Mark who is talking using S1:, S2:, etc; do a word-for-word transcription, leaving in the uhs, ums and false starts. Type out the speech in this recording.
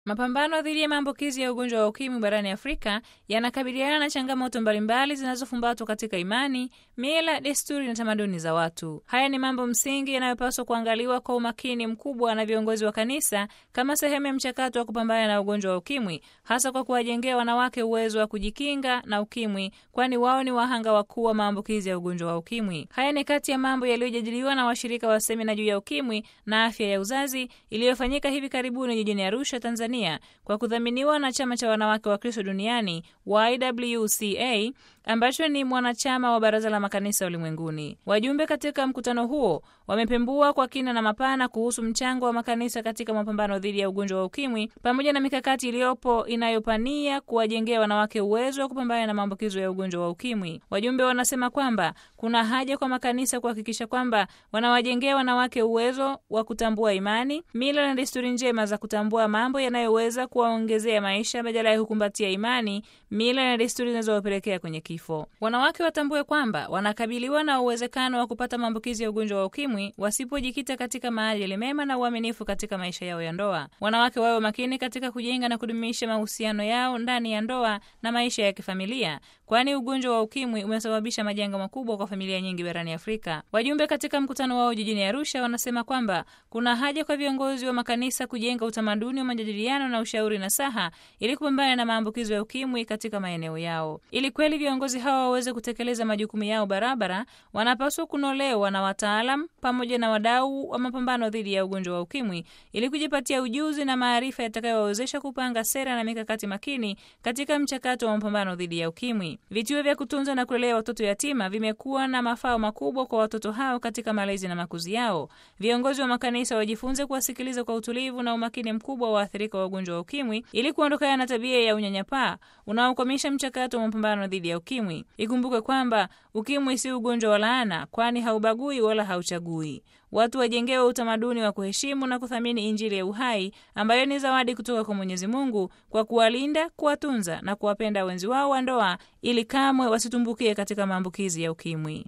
S1: Mapambano dhidi ya maambukizi ya ugonjwa wa ukimwi barani Afrika yanakabiliana na changamoto mbalimbali zinazofumbatwa katika imani, mila, desturi na tamaduni za watu. Haya ni mambo msingi yanayopaswa kuangaliwa kwa umakini mkubwa na viongozi wa kanisa kama sehemu ya mchakato wa kupambana na ugonjwa wa ukimwi, hasa kwa kuwajengea wanawake uwezo wa kujikinga na ukimwi, kwani wao ni wahanga wakuu wa maambukizi ya ugonjwa wa ukimwi. Haya ni kati ya mambo yaliyojadiliwa na washirika wa semina juu ya ukimwi na afya ya uzazi iliyofanyika hivi karibuni jijini Arusha, Tanzania, kwa kudhaminiwa na Chama cha Wanawake wa Kristo Duniani Y W C A ambacho ni mwanachama wa Baraza la Makanisa Ulimwenguni. Wajumbe katika mkutano huo wamepembua kwa kina na mapana kuhusu mchango wa makanisa katika mapambano dhidi ya ugonjwa wa ukimwi pamoja na mikakati iliyopo inayopania kuwajengea wanawake uwezo wa kupambana na maambukizo ya ugonjwa wa ukimwi. Wajumbe wanasema kwamba kuna haja kwa makanisa kuhakikisha kwamba wanawajengea wanawake uwezo wa kutambua imani, mila na desturi njema za kutambua mambo yanayoweza kuwaongezea maisha badala ya kukumbatia imani, mila na desturi zinazowapelekea kwenye kifo. Wanawake watambue kwamba wanakabiliwa na uwezekano wa kupata maambukizi ya ugonjwa wa ukimwi wasipojikita katika maadili mema na uaminifu katika maisha yao ya ndoa. Wanawake wawe makini katika kujenga na kudumisha mahusiano yao ndani ya ndoa na maisha ya kifamilia, kwani ugonjwa wa ukimwi umesababisha majanga makubwa kwa familia nyingi barani Afrika. Wajumbe katika mkutano wao jijini Arusha wanasema kwamba kuna haja kwa viongozi wa makanisa kujenga utamaduni wa majadiliano na ushauri nasaha ili kupambana na maambukizo ya ukimwi katika maeneo yao. Ili kweli viongozi hawa waweze kutekeleza majukumu yao barabara, wanapaswa kunolewa na wataalam pamoja na wadau wa mapambano dhidi ya ugonjwa wa ukimwi ili kujipatia ujuzi na maarifa yatakayowawezesha kupanga sera na mikakati makini katika mchakato wa mapambano dhidi ya ukimwi. Vituo vya kutunza na kulelea watoto yatima vimekuwa na mafao makubwa kwa watoto hao katika malezi na makuzi yao. Viongozi wa makanisa wajifunze kuwasikiliza kwa utulivu na umakini mkubwa waathirika wa ugonjwa wa ukimwi ili kuondokana na tabia ya unyanyapaa unaokwamisha mchakato wa mapambano dhidi ya ukimwi. Ikumbuke kwamba ukimwi si ugonjwa wa laana, kwani haubagui wala hauchagui. Watu wajengewe utamaduni wa kuheshimu na kuthamini Injili ya uhai ambayo ni zawadi kutoka kwa Mwenyezi Mungu, kwa kuwalinda, kuwatunza na kuwapenda wenzi wao wa ndoa ili kamwe wasitumbukie katika maambukizi ya ukimwi.